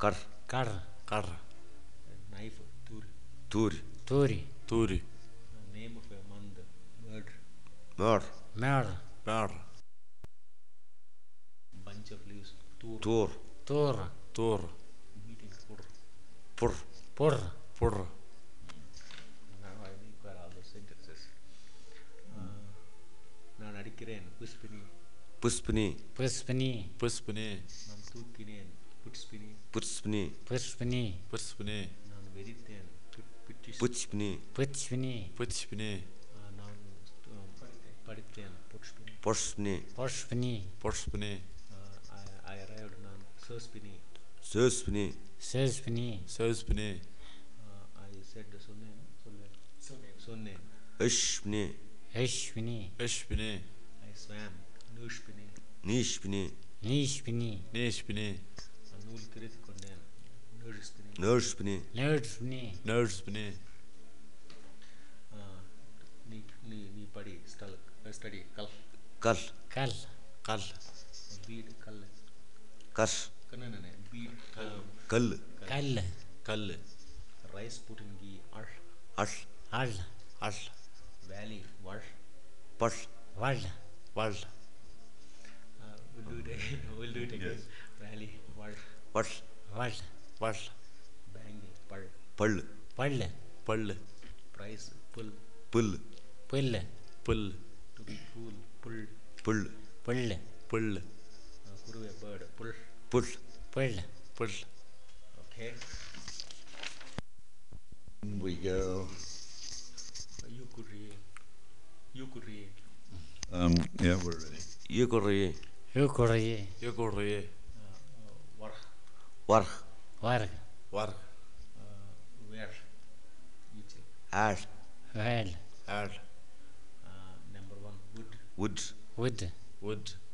Kar. Kar. Kar. Knife, turi. Turi. Turi. Turi. Name of a month, murder. Mör. Mer. Mer. Bunch of leaves, tur. Tur. Tur. Tur. Meeting, pur. Pur. Pur. Pur. Now I require all those sentences. நான் அடிக்கிறேன் புஷ்பினி. Puspini. Puspini. Puspini. நான் தூக்கினேன் புஷ்பினி. Puspini. Puspini. Puspini. நான் வெறித்தேன் பிட்டிஷ். Puspini. Puspini. Puspini. நான் படித்தேன் புஷ்பினி. Porspini. Puspini. Porspini. I arrived நான் சோஸ்பினி. Söspini. Suspini. Söspini. I said சொன்னேன். Öspini. Ashvini. Öspini. I swam நூஷ்பினி. Nishpini. Nishpini. Nishpini. நூல் கிரித்து கொண்டேன் நூஷ்பினி. Nörspini. Nerdspini. Nörspini. நீ நீ நீ படி ஸ்டடி கல். Kall. Kall. Kall. பீடு கல். Kars. கண்ணனே பீடு Kall. Kall. Kall. ரைஸ் புட்டிங்கி அள். All. All. All. வேலி வள். Pall. Wall. Wall. We'll do it again. வேலி வள். Wall. Wall. Wall. பேங்கி பள். Pall. Pall. Pall. Price pull. Pull. Pull. Pull. To be cool pull. Pull. Pull. Pull. குருவே bird pull. Pull. Pull. Pull. Okay. We go. You could read. Yeah, we're ready. Yukuri. Ukuri. Yuguri. War. Warg. Warg. Warg. Where. Each. Air. Well. Air. Number one wood. Wood. Wood. Wood.